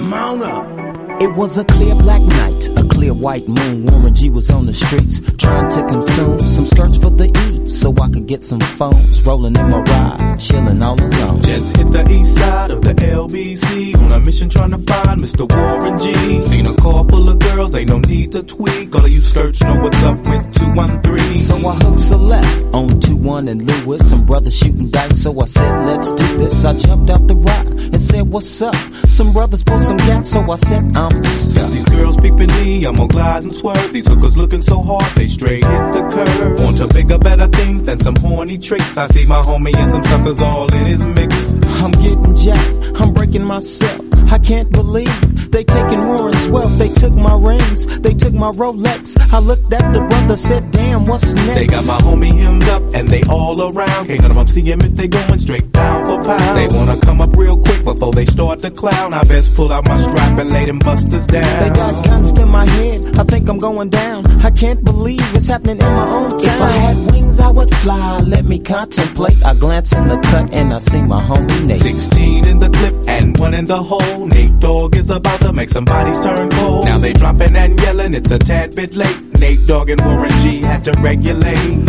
Mount up. It was a clear black night, a clear white moon. Warren G was on the streets, trying to consume some skirts for the E, so I could get some phones. Rolling in my ride, chilling all alone. Just hit the east side of the LBC, on a mission trying to find Mr. Warren G. Seen a car full of girls, ain't no need to tweak. All of you search know what's up with 213. So I hooked a left on 21 and Lewis. Some brothers shooting dice, so I said, let's do this. I jumped out the ride and said, what's up? Some brothers pulled some gas, so I said, I'm stuck. Since these girls peeping me, I'm gonna glide and swerve. These hookers looking so hard, they straight hit the curve. Want to bigger, better things than some horny tricks. I see my homie and some suckers all in his mix. I'm getting jacked, I'm breaking myself. I can't believe they taking Warren's wealth. They took my rings, they took my Rolex. I looked at the brother, said, damn, what's next? They got my homie hemmed up and they all around. Can't none of them see him if they going straight pound for pound. They wanna come up real quick before they start to clown. I best pull out my strap and lay them busters down. They got guns to my head, I think I'm going down. I can't believe it's happening in my own town. If I had wings, I would fly, let me contemplate. I glance in the cut and I see my homie Nate. 16 in the clip and 1 in the hole. Nate Dogg is about to make some bodies turn cold. Now they dropping and yelling, it's a tad bit late. Nate Dogg and Warren G had to regulate.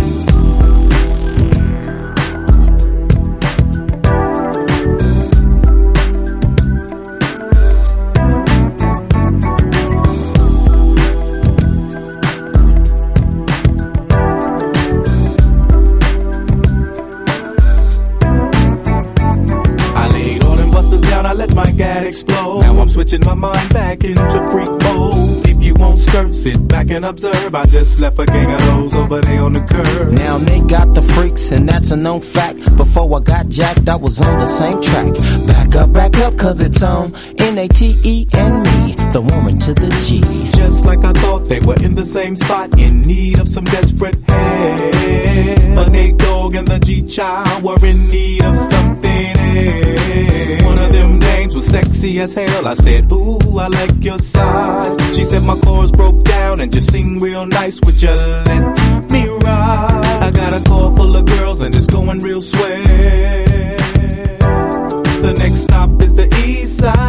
Explode. Now I'm switching my mind back into freak mode. If you won't skirt, sit back and observe. I just left a gang of those over there on the curb. Now they got the freaks, and that's a known fact. Before I got jacked, I was on the same track. Back up, cause it's on N-A-T-E and me, the Warren to the G. Just like I thought, they were in the same spot, in need of some desperate help. The Nate Dogg and the G-Child were in need of something else. One of them names was sexy as hell. I said, ooh, I like your size. She said my chords broke down and just sing real nice. Would you let me ride? I got a car full of girls and it's going real swell. The next stop is the east side.